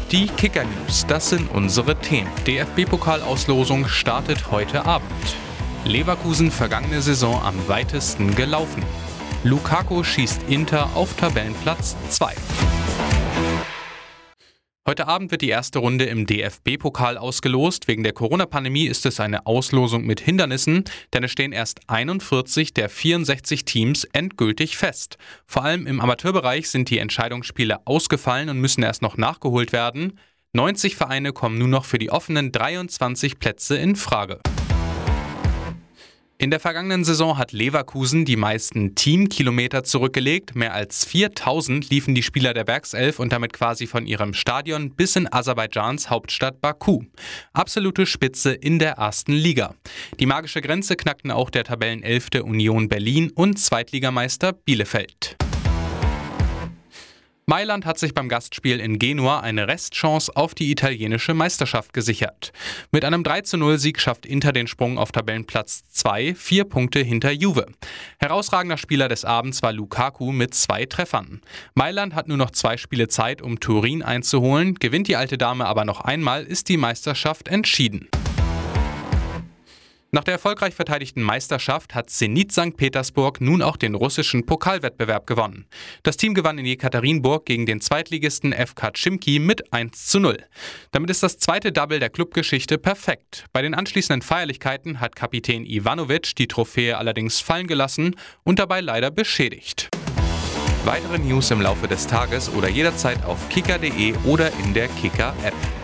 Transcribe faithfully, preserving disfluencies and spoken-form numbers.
Die Kicker-News, das sind unsere Themen. D F B-Pokalauslosung startet heute Abend. Leverkusen vergangene Saison am weitesten gelaufen. Lukaku schießt Inter auf Tabellenplatz zwei. Heute Abend wird die erste Runde im D F B-Pokal ausgelost. Wegen der Corona-Pandemie ist es eine Auslosung mit Hindernissen, denn es stehen erst einundvierzig der vierundsechzig Teams endgültig fest. Vor allem im Amateurbereich sind die Entscheidungsspiele ausgefallen und müssen erst noch nachgeholt werden. neunzig Vereine kommen nun noch für die offenen dreiundzwanzig Plätze in Frage. In der vergangenen Saison hat Leverkusen die meisten Teamkilometer zurückgelegt. Mehr als viertausend liefen die Spieler der Werkself und damit quasi von ihrem Stadion bis in Aserbaidschans Hauptstadt Baku. Absolute Spitze in der ersten Liga. Die magische Grenze knackten auch der Tabellenelfte Union Berlin und Zweitligameister Bielefeld. Mailand hat sich beim Gastspiel in Genua eine Restchance auf die italienische Meisterschaft gesichert. Mit einem drei zu null Sieg schafft Inter den Sprung auf Tabellenplatz zwei, vier Punkte hinter Juve. Herausragender Spieler des Abends war Lukaku mit zwei Treffern. Mailand hat nur noch zwei Spiele Zeit, um Turin einzuholen. Gewinnt die alte Dame aber noch einmal, ist die Meisterschaft entschieden. Nach der erfolgreich verteidigten Meisterschaft hat Zenit Sankt Petersburg nun auch den russischen Pokalwettbewerb gewonnen. Das Team gewann in Jekaterinburg gegen den Zweitligisten F K Chimki mit eins zu null. Damit ist das zweite Double der Clubgeschichte perfekt. Bei den anschließenden Feierlichkeiten hat Kapitän Ivanovic die Trophäe allerdings fallen gelassen und dabei leider beschädigt. Weitere News im Laufe des Tages oder jederzeit auf kicker punkt de oder in der Kicker-App.